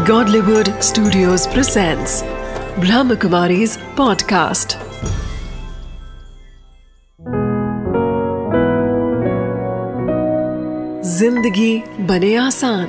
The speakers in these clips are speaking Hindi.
Godlywood Studios presents Brahmakumari's podcast. जिंदगी बने आसान।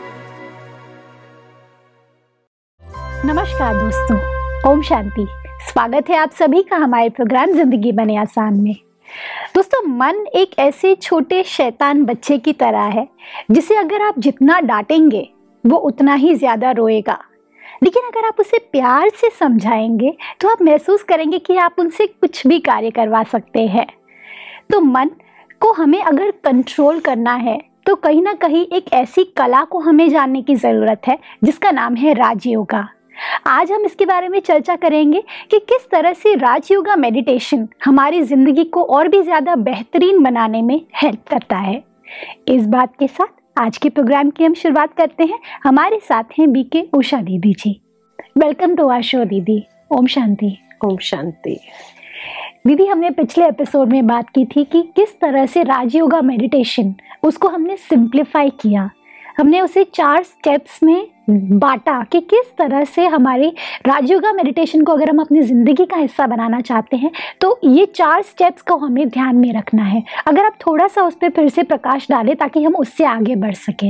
नमस्कार दोस्तों, ओम शांति। स्वागत है आप सभी का हमारे प्रोग्राम जिंदगी बने आसान में। दोस्तों, मन एक ऐसे छोटे शैतान बच्चे की तरह है जिसे अगर आप जितना डांटेंगे वो उतना ही ज्यादा रोएगा, लेकिन अगर आप उसे प्यार से समझाएंगे तो आप महसूस करेंगे कि आप उनसे कुछ भी कार्य करवा सकते हैं। तो मन को हमें अगर कंट्रोल करना है तो कहीं ना कहीं एक ऐसी कला को हमें जानने की ज़रूरत है जिसका नाम है राजयोगा। आज हम इसके बारे में चर्चा करेंगे कि किस तरह से राजयोगा मेडिटेशन हमारी ज़िंदगी को और भी ज़्यादा बेहतरीन बनाने में हेल्प करता है। इस बात के साथ आज के प्रोग्राम की हम शुरुआत करते हैं। हमारे साथ हैं B K Usha ji. Welcome to our show दीदी। ओम शांति। ओम शांति। दीदी, हमने पिछले एपिसोड में बात की थी कि किस तरह से राजयोगा मेडिटेशन उसको हमने सिंप्लीफाई किया। हमने उसे 4 स्टेप्स में बांटा कि किस तरह से हमारी राजयोगा मेडिटेशन को अगर हम अपनी ज़िंदगी का हिस्सा बनाना चाहते हैं तो ये 4 स्टेप्स को हमें ध्यान में रखना है। अगर आप थोड़ा सा उस पर फिर से प्रकाश डालें ताकि हम उससे आगे बढ़ सकें।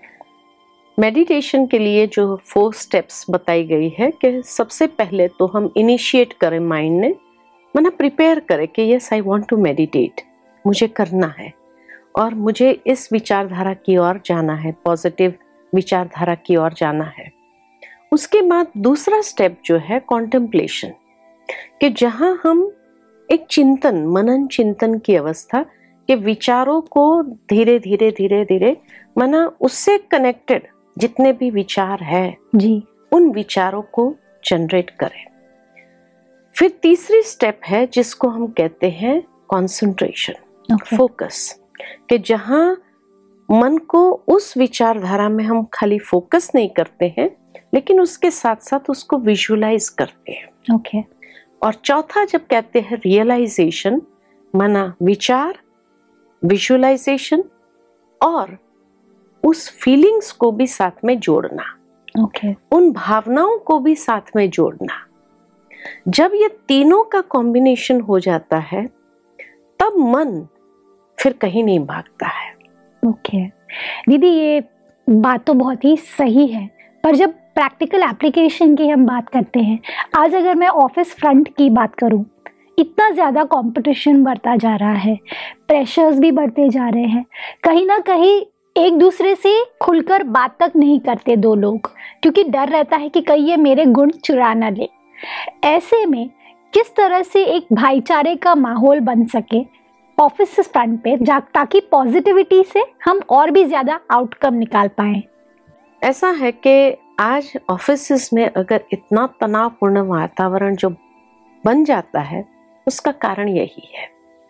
मेडिटेशन के लिए जो 4 स्टेप्स बताई गई है कि सबसे पहले तो हम इनिशिएट करें, माइंड ने प्रिपेयर करें कि yes I want to meditate, मुझे करना है और मुझे इस विचारधारा की ओर जाना है, पॉजिटिव विचारधारा की ओर जाना है। उसके बाद दूसरा स्टेप जो है कॉन्टेम्पलेशन, कि जहां हम एक चिंतन, मनन चिंतन की अवस्था के विचारों को धीरे धीरे उससे कनेक्टेड जितने भी विचार है जी, उन विचारों को जनरेट करें। फिर तीसरी स्टेप है जिसको हम कहते हैं कॉन्सेंट्रेशन, फोकस, कि जहां मन को उस विचारधारा में हम खाली फोकस नहीं करते हैं लेकिन उसके साथ साथ उसको विजुअलाइज करते हैं। और चौथा जब कहते हैं रियलाइजेशन, माना विचार, विजुअलाइजेशन और उस फीलिंग्स को भी साथ में जोड़ना, उन भावनाओं को भी साथ में जोड़ना। जब ये तीनों का कॉम्बिनेशन हो जाता है तब मन फिर कहीं नहीं भागता है। दीदी, ये बात तो बहुत ही सही है, पर जब प्रैक्टिकल एप्लीकेशन की हम बात करते हैं, आज अगर मैं ऑफिस फ्रंट की बात करूं, इतना ज़्यादा कंपटीशन बढ़ता जा रहा है, प्रेशर्स भी बढ़ते जा रहे हैं, कहीं ना कहीं एक दूसरे से खुलकर बात तक नहीं करते 2 लोग, क्योंकि डर रहता है कि कहीं ये मेरे गुण चुरा ना ले। ऐसे में किस तरह से एक भाईचारे का माहौल बन सके ऑफिस फ्रंट पे, ताकि पॉजिटिविटी से हम और भी ज्यादा आउटकम निकाल पाए। ऐसा है कि आज ऑफिस में अगर इतना तनावपूर्ण वातावरण जो बन जाता है उसका कारण यही है।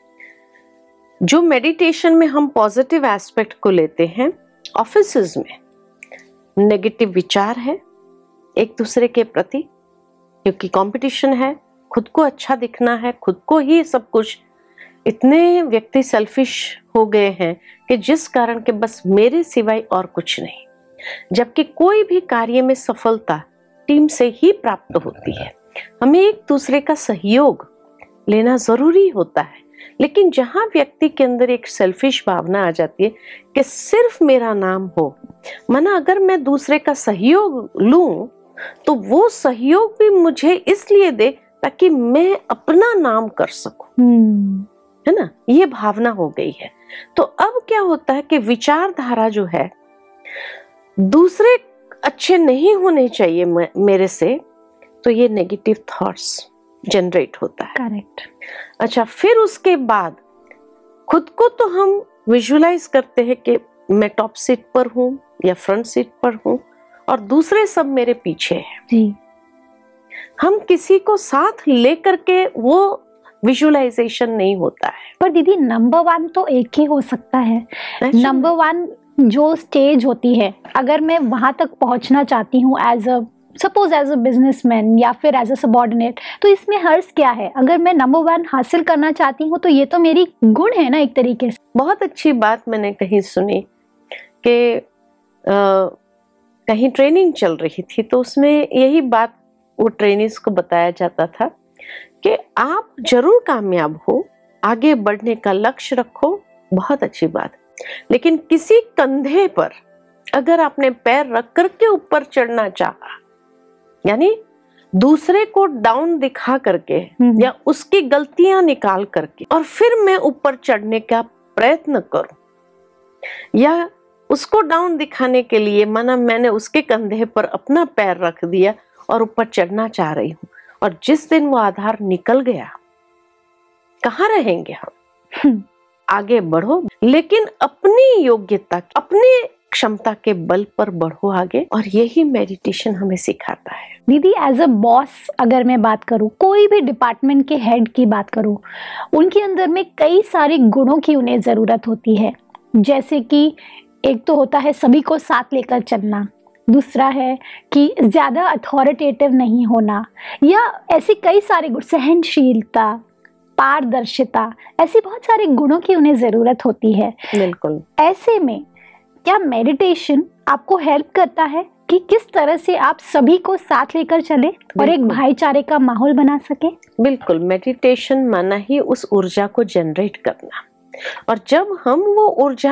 जो मेडिटेशन में हम पॉजिटिव एस्पेक्ट को लेते हैं, ऑफिस में नेगेटिव विचार है एक दूसरे के प्रति, क्योंकि कंपटीशन है, खुद को अच्छा दिखना है, खुद को ही सब कुछ। इतने व्यक्ति सेल्फिश हो गए हैं कि जिस कारण के बस मेरे सिवाय और कुछ नहीं, जबकि कोई भी कार्य में सफलता टीम से ही प्राप्त होती है। हमें एक दूसरे का सहयोग लेना जरूरी होता है, लेकिन जहां व्यक्ति के अंदर एक सेल्फिश भावना आ जाती है कि सिर्फ मेरा नाम हो, माना अगर मैं दूसरे का सहयोग लूं तो वो सहयोग भी मुझे इसलिए दे ताकि मैं अपना नाम कर सकूं, है ना, ये भावना हो गई है। तो अब क्या होता है कि विचारधारा जो है, दूसरे अच्छे नहीं होने चाहिए मेरे से, तो ये नेगेटिव थॉट्स जनरेट होता है। करेक्ट। अच्छा, फिर उसके बाद खुद को तो हम विजुअलाइज करते हैं कि मैं टॉप सीट पर हूं या फ्रंट सीट पर हूं और दूसरे सब मेरे पीछे हैं जी। हम किसी को साथ लेकर के वो विजुअलाइजेशन नहीं होता है। पर दीदी, नंबर 1 तो एक ही हो सकता है। नंबर 1 जो स्टेज होती है, अगर मैं वहां तक पहुंचना चाहती हूँ एज अ बिजनेसमैन या फिर एज अ सबऑर्डिनेट, तो इसमें हर्ज क्या है? अगर मैं नंबर 1 हासिल करना चाहती हूँ तो ये तो मेरी गुण है ना एक तरीके से। बहुत अच्छी बात मैंने कहीं सुनी कि कहीं ट्रेनिंग चल रही थी, तो उसमें यही बात वो ट्रेनिंग्स को बताया जाता था कि आप जरूर कामयाब हो, आगे बढ़ने का लक्ष्य रखो, बहुत अच्छी बात, लेकिन किसी कंधे पर अगर आपने पैर रख करके ऊपर चढ़ना चाहा, यानी दूसरे को डाउन दिखा करके या उसकी गलतियां निकाल करके और फिर मैं ऊपर चढ़ने का प्रयत्न करूं, या उसको डाउन दिखाने के लिए माना मैंने उसके कंधे पर अपना पैर रख दिया और ऊपर चढ़ना चाह रही हूं, और जिस दिन वो आधार निकल गया, कहाँ रहेंगे हम? आगे बढ़ो, लेकिन अपनी योग्यता, अपनी क्षमता के बल पर बढ़ो आगे, और यही मेडिटेशन हमें सिखाता है। दीदी, एज अ बॉस अगर मैं बात करूं, कोई भी डिपार्टमेंट के हेड की बात करूं, उनके अंदर में कई सारे गुणों की उन्हें जरूरत होती है। जैसे कि एक तो होता है सभी को साथ लेकर चलना, दूसरा है कि ज्यादा अथॉरिटेटिव नहीं होना, या ऐसे कई सारे गुण, सहनशीलता, पारदर्शिता, ऐसे बहुत सारे गुणों की उन्हें जरूरत होती है। बिल्कुल। ऐसे में क्या मेडिटेशन आपको हेल्प करता है कि किस तरह से आप सभी को साथ लेकर चले और एक भाईचारे का माहौल बना सके? बिल्कुल, मेडिटेशन माना ही उस ऊर्जा को जनरेट करना, और जब हम वो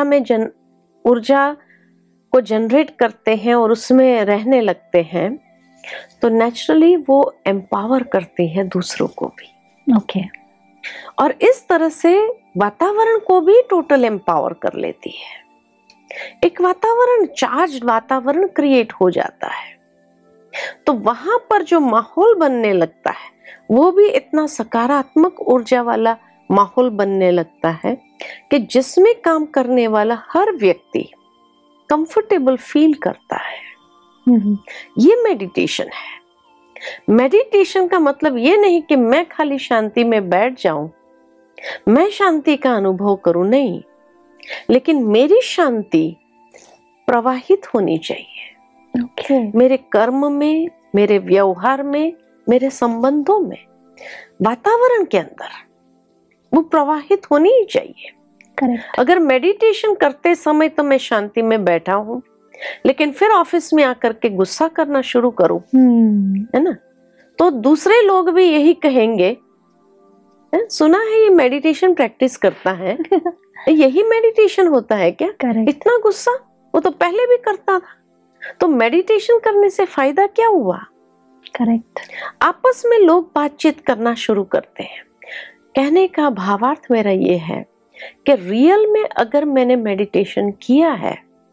ऊर्जा को जनरेट करते हैं और उसमें रहने लगते हैं, तो नेचुरली वो एम्पावर करती है दूसरों को भी। ओके। और इस तरह से वातावरण को भी टोटल एम्पावर कर लेती है। एक वातावरण, चार्ज वातावरण क्रिएट हो जाता है, तो वहां पर जो माहौल बनने लगता है वो भी इतना सकारात्मक ऊर्जा वाला माहौल बनने लगता है कि जिसमें काम करने वाला हर व्यक्ति कंफर्टेबल फील करता है। ये मेडिटेशन है। मेडिटेशन का मतलब ये नहीं कि मैं खाली शांति में बैठ जाऊं, मैं शांति का अनुभव करूं, नहीं, लेकिन मेरी शांति प्रवाहित होनी चाहिए। मेरे कर्म में, मेरे व्यवहार में, मेरे संबंधों में, वातावरण के अंदर वो प्रवाहित होनी ही चाहिए। करेक्ट। अगर मेडिटेशन करते समय तो मैं शांति में बैठा हूं, लेकिन फिर ऑफिस में आकर के गुस्सा करना शुरू करूं, है ना, तो दूसरे लोग भी यही कहेंगे, सुना है ये मेडिटेशन प्रैक्टिस करता है, यही मेडिटेशन होता है क्या? Correct. इतना गुस्सा, वो तो पहले भी करता था, तो मेडिटेशन करने से फायदा क्या हुआ? करेक्ट। आपस में लोग बातचीत करना शुरू करते हैं। कहने का भावार्थ मेरा ये है कि रियल में अगर मैंने मेडिटेशन किया है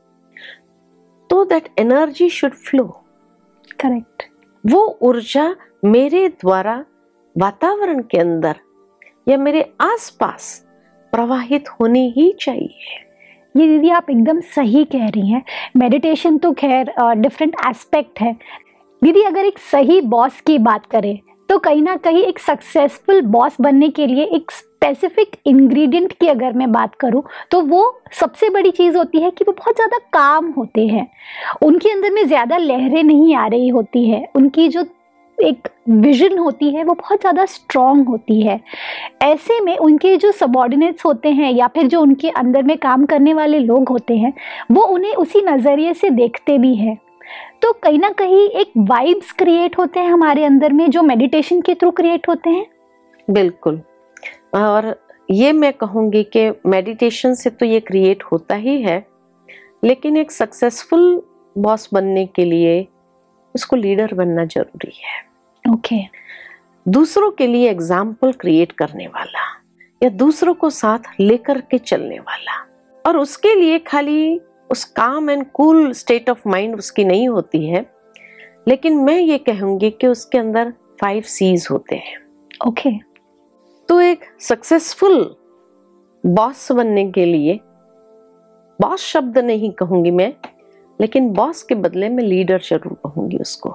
तो that energy should flow. Correct. वो ऊर्जा मेरे द्वारा वातावरण के अंदर या मेरे आसपास प्रवाहित होनी ही चाहिए। ये दीदी आप एकदम सही कह रही हैं। मेडिटेशन तो खैर डिफरेंट एस्पेक्ट है। दीदी, अगर एक सही बॉस की बात करें तो कहीं ना कहीं एक सक्सेसफुल बॉस बनने के लिए एक स्पेसिफिक इंग्रेडिएंट की अगर मैं बात करूं तो वो सबसे बड़ी चीज़ होती है कि वो बहुत ज़्यादा काम होते हैं। उनके अंदर में ज़्यादा लहरें नहीं आ रही होती है, उनकी जो एक विजन होती है वो बहुत ज़्यादा स्ट्रॉन्ग होती है। ऐसे में उनके जो सबॉर्डिनेट्स होते हैं या फिर जो उनके अंदर में काम करने वाले लोग होते हैं वो उन्हें उसी नज़रिए से देखते भी हैं। तो कहीं ना कहीं एक वाइब्स क्रिएट होते हैं हमारे अंदर में जो मेडिटेशन के थ्रू क्रिएट होते हैं। बिल्कुल, और ये मैं कहूँगी कि मेडिटेशन से तो ये क्रिएट होता ही है, लेकिन एक सक्सेसफुल बॉस बनने के लिए उसको लीडर बनना जरूरी है। ओके। दूसरों के लिए एग्जाम्पल क्रिएट करने वाला या दूसरों को साथ लेकर के चलने वाला, और उसके लिए खाली उस calm and cool state of mind उसकी नहीं होती है, लेकिन मैं ये कहूंगी कि उसके अंदर 5 C's होते हैं। ओके। तो एक सक्सेसफुल बॉस बनने के लिए, बॉस शब्द नहीं कहूंगी मैं, लेकिन बॉस के बदले में लीडर जरूर कहूंगी उसको,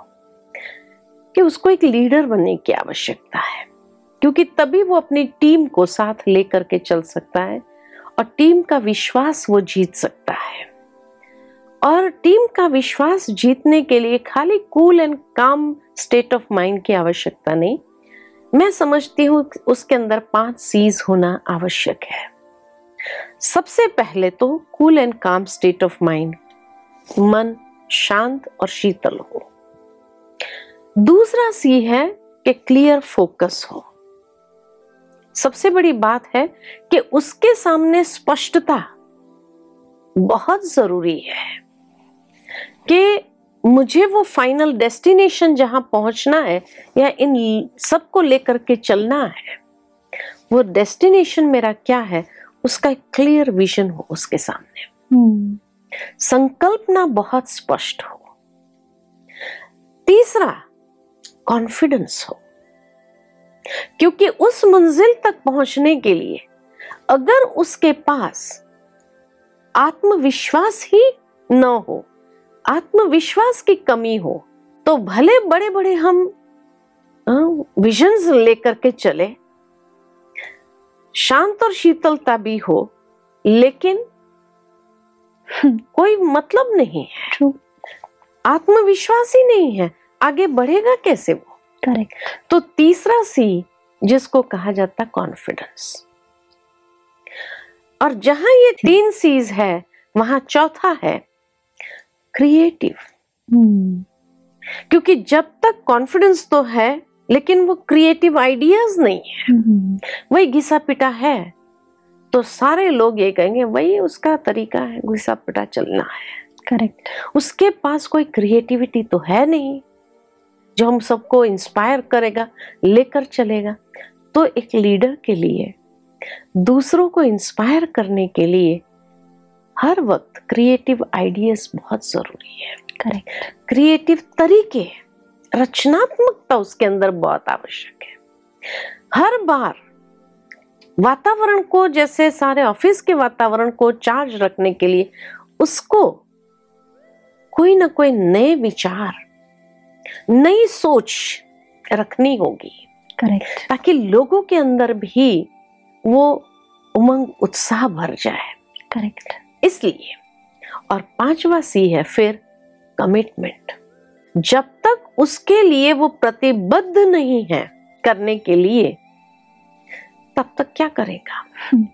कि उसको एक लीडर बनने की आवश्यकता है, क्योंकि तभी वो अपनी टीम को साथ लेकर के चल सकता है और टीम का विश्वास वो जीत सकता है। और टीम का विश्वास जीतने के लिए खाली cool and calm state of mind की आवश्यकता नहीं, मैं समझती हूँ उसके अंदर 5 C's होना आवश्यक है। सबसे पहले तो cool and calm state of mind, मन शांत और शीतल हो। दूसरा सी है कि क्लियर फोकस हो। सबसे बड़ी बात है कि उसके सामने स्पष्टता बहुत जरूरी है कि मुझे वो फाइनल डेस्टिनेशन जहां पहुंचना है या इन सबको लेकर के चलना है, वो डेस्टिनेशन मेरा क्या है, उसका एक क्लियर विजन हो उसके सामने। संकल्पना बहुत स्पष्ट हो। तीसरा, कॉन्फिडेंस हो, क्योंकि उस मंजिल तक पहुंचने के लिए अगर उसके पास आत्मविश्वास ही न हो, आत्मविश्वास की कमी हो, तो भले बड़े बड़े हम विजन्स लेकर के चले, शांत और शीतलता भी हो, लेकिन कोई मतलब नहीं है, आत्मविश्वास ही नहीं है, आगे बढ़ेगा कैसे वो? करेक्ट। तो तीसरा सी जिसको कहा जाता कॉन्फिडेंस। और जहां ये 3 सीज है, वहां चौथा है क्रिएटिव। क्योंकि जब तक कॉन्फिडेंस तो है लेकिन वो क्रिएटिव आइडियाज नहीं है, वही घिसा पिटा है, तो सारे लोग ये कहेंगे वही उसका तरीका है, घिसा पिटा चलना है। करेक्ट। उसके पास कोई क्रिएटिविटी तो है नहीं जो हम सबको इंस्पायर करेगा, लेकर चलेगा। तो एक लीडर के लिए, दूसरों को इंस्पायर करने के लिए हर वक्त क्रिएटिव आइडियाज बहुत जरूरी है। करेक्ट। क्रिएटिव तरीके, रचनात्मकता उसके अंदर बहुत आवश्यक है। हर बार वातावरण को, जैसे सारे ऑफिस के वातावरण को चार्ज रखने के लिए उसको कोई ना कोई नए विचार, नई सोच रखनी होगी। करेक्ट। ताकि लोगों के अंदर भी वो उमंग, उत्साह भर जाए। करेक्ट। इसलिए, और 5वां सी है फिर कमिटमेंट। जब तक उसके लिए वो प्रतिबद्ध नहीं है करने के लिए, तब तक क्या करेगा?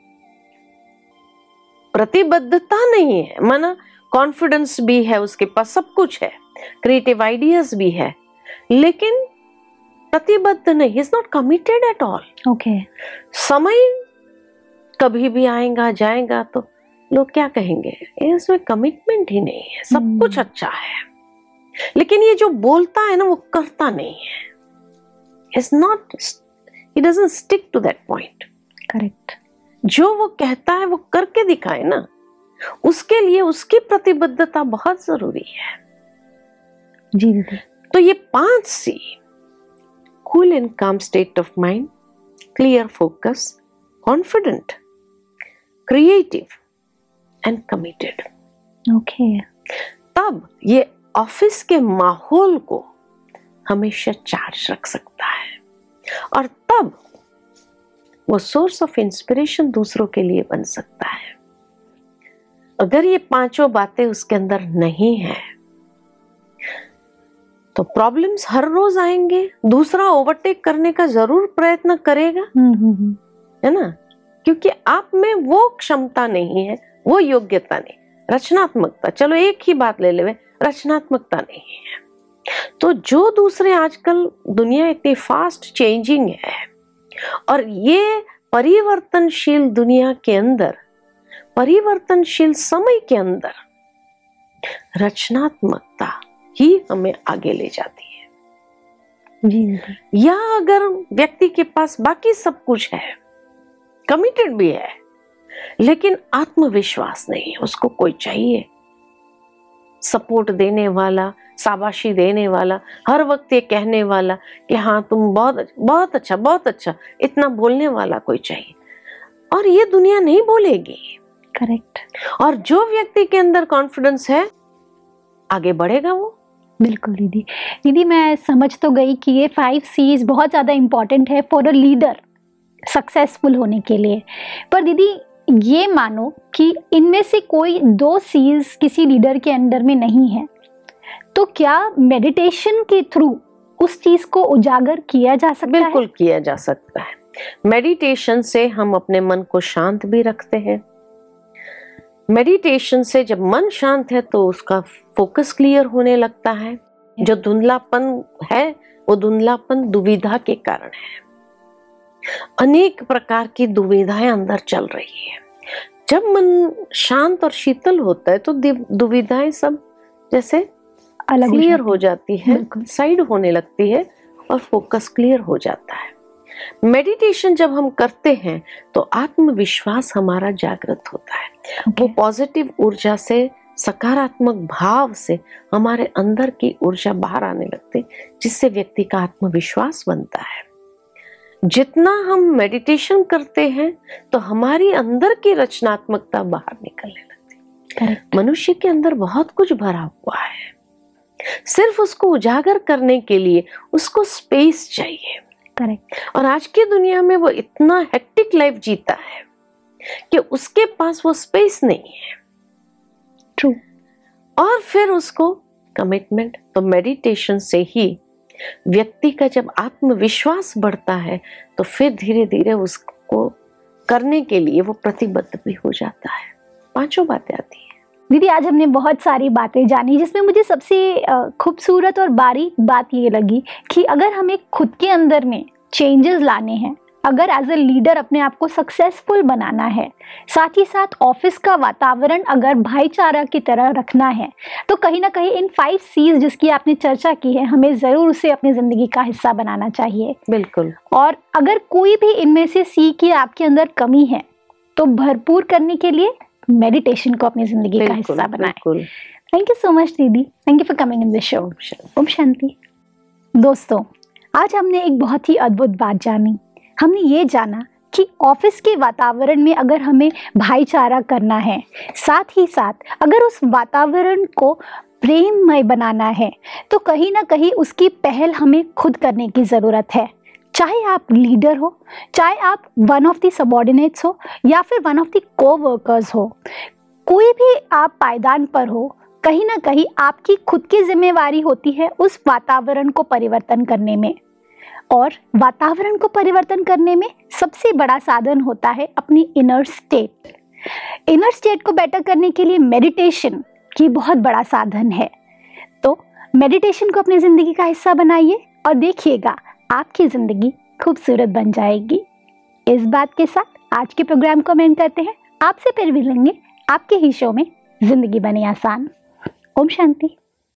प्रतिबद्धता नहीं है, माना कॉन्फिडेंस भी है उसके पास, सब कुछ है, क्रिएटिव आइडियाज भी है, लेकिन प्रतिबद्ध नहीं, is not committed at all. Okay. समय कभी भी आएगा जाएगा तो लोग क्या कहेंगे, इसमें कमिटमेंट ही नहीं है, सब कुछ अच्छा है, लेकिन ये जो बोलता है ना वो करता नहीं है। Is not, he doesn't stick to that point. Correct. जो वो कहता है वो करके दिखाए ना, उसके लिए उसकी प्रतिबद्धता बहुत जरूरी है। जी दीदी। तो ये 5 C, cool and calm state of mind, clear focus, confident, creative and committed. Okay. तब ये ऑफिस के माहौल को हमेशा चार्ज रख सकता है, और तब वो सोर्स ऑफ इंस्पिरेशन दूसरों के लिए बन सकता है। अगर ये 5 बातें उसके अंदर नहीं है तो प्रॉब्लम्स हर रोज आएंगे, दूसरा ओवरटेक करने का जरूर प्रयत्न करेगा, है ना, क्योंकि आप में वो क्षमता नहीं है, वो योग्यता नहीं, रचनात्मकता, चलो एक ही बात ले ले, रचनात्मकता नहीं है। तो जो दूसरे, आजकल दुनिया इतनी फास्ट चेंजिंग है, और ये परिवर्तनशील दुनिया के अंदर, परिवर्तनशील समय के अंदर रचनात्मकता ही हमें आगे ले जाती है। जी। या अगर व्यक्ति के पास बाकी सब कुछ है, कमिटेड भी है, लेकिन आत्मविश्वास नहीं है, उसको कोई चाहिए सपोर्ट देने वाला, शाबाशी देने वाला, हर वक्त ये कहने वाला कि हाँ तुम बहुत अच्छा, बहुत अच्छा, इतना बोलने वाला कोई चाहिए, और ये दुनिया नहीं बोलेगी। करेक्ट। और जो व्यक्ति के अंदर कॉन्फिडेंस है, आगे बढ़ेगा वो। बिल्कुल दीदी। दीदी मैं समझ तो गई कि ये 5 C's बहुत ज़्यादा इम्पोर्टेंट है फॉर अ लीडर सक्सेसफुल होने के लिए, पर दीदी ये मानो कि इनमें से कोई 2 C's किसी लीडर के अंडर में नहीं है, तो क्या मेडिटेशन के थ्रू उस चीज को उजागर किया जा सकता है? बिल्कुल किया जा सकता है। मेडिटेशन से हम अपने मन को शांत भी रखते हैं, मेडिटेशन से जब मन शांत है तो उसका फोकस क्लियर होने लगता है। जो धुंधलापन है वो धुंधलापन दुविधा के कारण है। अनेक प्रकार की दुविधाएं अंदर चल रही है। जब मन शांत और शीतल होता है तो दुविधाएं सब जैसे अलग क्लियर हो जाती है, बिल्कुल। साइड होने लगती है और फोकस क्लियर हो जाता है। मेडिटेशन जब हम करते हैं तो आत्मविश्वास हमारा जागृत होता है। वो पॉजिटिव ऊर्जा से, सकारात्मक भाव से हमारे अंदर की ऊर्जा बाहर आने लगती है, जिससे व्यक्ति का आत्मविश्वास बनता है। जितना हम मेडिटेशन करते हैं तो हमारी अंदर की रचनात्मकता बाहर निकलने लगती है। मनुष्य के अंदर बहुत कुछ भरा हुआ है, सिर्फ उसको उजागर करने के लिए उसको स्पेस चाहिए। और आज की दुनिया में वो इतना हेक्टिक लाइफ जीता है कि उसके पास वो स्पेस नहीं है। ट्रू। और फिर उसको कमिटमेंट, तो मेडिटेशन से ही व्यक्ति का जब आत्मविश्वास बढ़ता है तो फिर धीरे धीरे उसको करने के लिए वो प्रतिबद्ध भी हो जाता है। 5 बातें आती हैं। दीदी, आज हमने बहुत सारी बातें जानी, जिसमें मुझे सबसे खूबसूरत और बारीक बात ये लगी कि अगर हमें खुद के अंदर में चेंजेस लाने हैं, अगर एज ए लीडर अपने आप को सक्सेसफुल बनाना है, साथ ही साथ ऑफिस का वातावरण अगर भाईचारा की तरह रखना है, तो कहीं ना कहीं इन 5 C's जिसकी आपने चर्चा की है, हमें ज़रूर उसे अपनी ज़िंदगी का हिस्सा बनाना चाहिए। बिल्कुल। और अगर कोई भी इनमें से C की आपके अंदर कमी है तो भरपूर करने के लिए मेडिटेशन को अपनी ज़िंदगी का हिस्सा बनाएं। थैंक यू सो मच दीदी, thank you for coming in this show. ओम शांति। दोस्तों, आज हमने एक बहुत ही अद्भुत बात जानी। हमने ये जाना कि ऑफिस के वातावरण में अगर हमें भाईचारा करना है, साथ ही साथ अगर उस वातावरण को प्रेममय बनाना है, तो कहीं ना कहीं उसकी पहल हमें खुद करने की ज़रूरत है। चाहे आप लीडर हो, चाहे आप वन ऑफ द सबॉर्डिनेट्स हो, या फिर वन ऑफ द को-वर्कर्स हो, कोई भी आप पायदान पर हो, कहीं ना कहीं आपकी खुद की जिम्मेवारी होती है उस वातावरण को परिवर्तन करने में। और वातावरण को परिवर्तन करने में सबसे बड़ा साधन होता है अपनी इनर स्टेट। इनर स्टेट को बेटर करने के लिए मेडिटेशन की बहुत बड़ा साधन है। तो मेडिटेशन को अपनी ज़िंदगी का हिस्सा बनाइए और देखिएगा आपकी ज़िंदगी खूबसूरत बन जाएगी। इस बात के साथ आज के प्रोग्राम को एंड करते हैं। आपसे फिर मिलेंगे आपके ही शो में ज़िंदगी बने आसान। ओम शांति।